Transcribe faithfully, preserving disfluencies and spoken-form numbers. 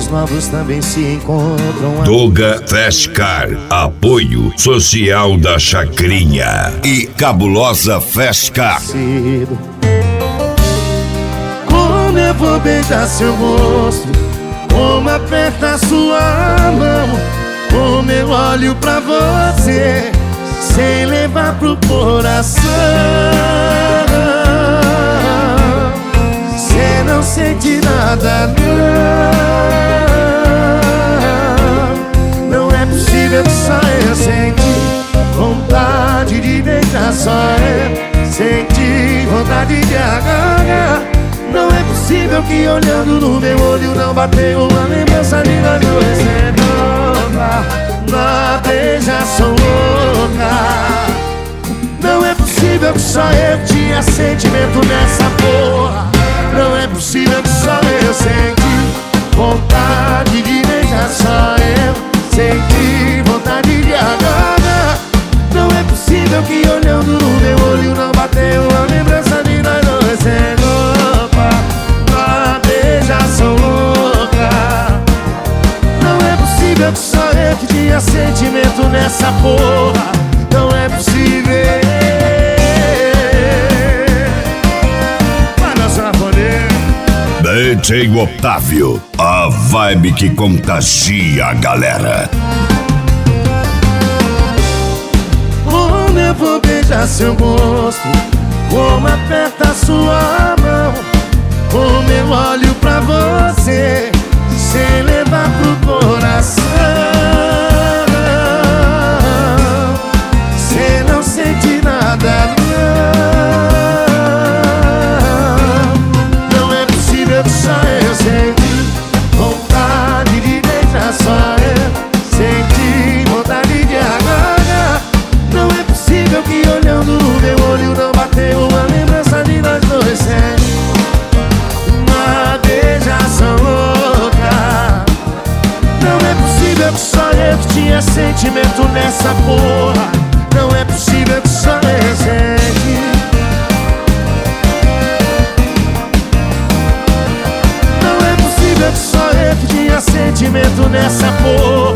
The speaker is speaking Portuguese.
mais novos também se encontram. Toga Festcar, apoio social da Chacrinha e Cabulosa Festcar. Como eu vou beijar seu rosto, como aperta sua mão, como eu olho pra você sem levar pro coração. Cê não sente nada, não. Não é possível que só eu senti vontade de beijar, só eu senti vontade de agarrar. Não é possível que olhando no meu olho não bateu uma lembrança de nós dois sendo na beijação louca. Não é possível que só eu tinha sentimento nessa porra. Não é possível que só eu senti vontade de beijar, só eu senti vontade de agarrar. Não é possível que olhando no meu olho não bateu uma lembrança de nós dois sendo na beijação louca. Não é possível que só eu que tinha sentimento nessa porra. Não é possível. D J Otávio, a vibe que contagia a galera. Como eu vou beijar seu rosto, como aperta sua mão, como eu olho pra você sem levar pro coração. Cê não sente nada, não. Não é possível que só eu senti vontade de beijar, só eu senti vontade de agarrar. Não é possível que olhando no meu olho não bateu uma lembrança de nós dois sendo uma beijação louca. Não é possível que só eu que tinha sentimento nessa porra. Não é possível que só eu senti. Não é possível que só eu que tinha sentimento nessa porra.